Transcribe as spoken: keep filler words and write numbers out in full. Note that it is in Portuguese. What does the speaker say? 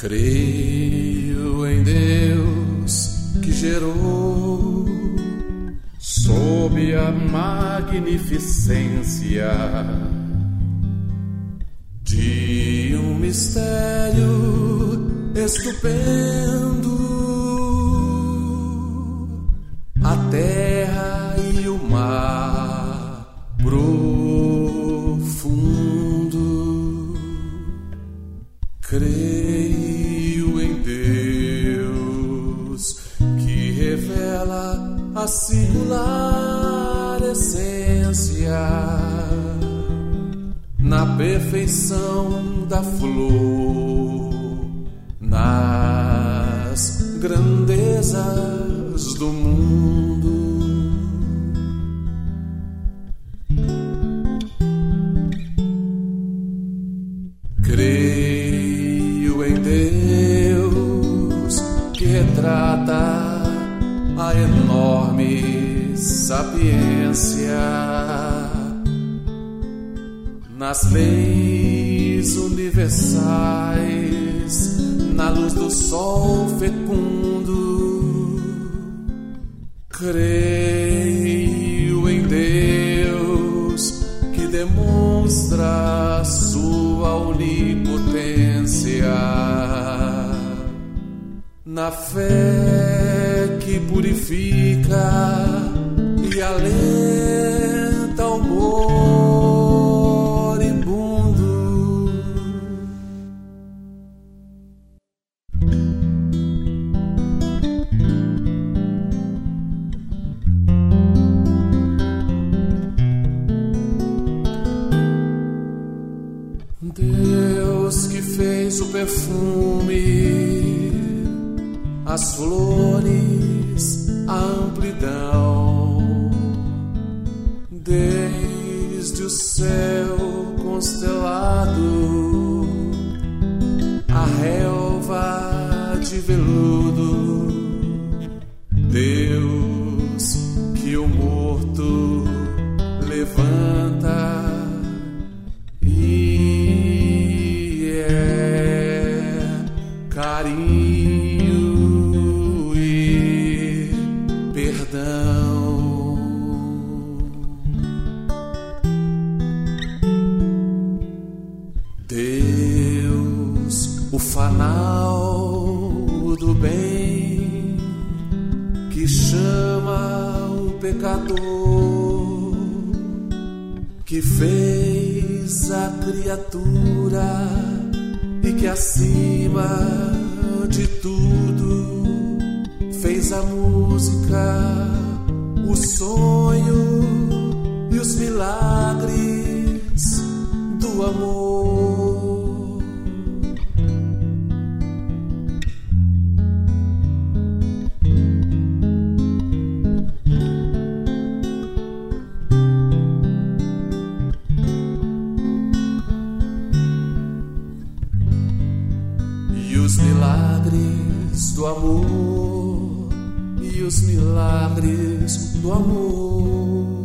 Creio em Deus que gerou, sob a magnificência de um mistério estupendo, a terra e o mar profundo. Creio em Deus que revela a singular essência na perfeição da flor, nas grandezas do mundo. Creio em Deus que retrata a enorme sapiência nas leis universais, na luz do sol fecundo. Creio em Deus que demonstra sua onipotência na fé que purifica e alenta o moribundo. Deus que fez o perfume, as flores, a amplidão, desde o céu constelado, a relva de veludo. Deus que o morto levanta e é carinho e perdão. Deus, o fanal do bem, que chama o pecador, que fez a criatura e que acima de tudo fez a música, o sonho e os milagres do amor. E os milagres do amor, e os milagres do amor.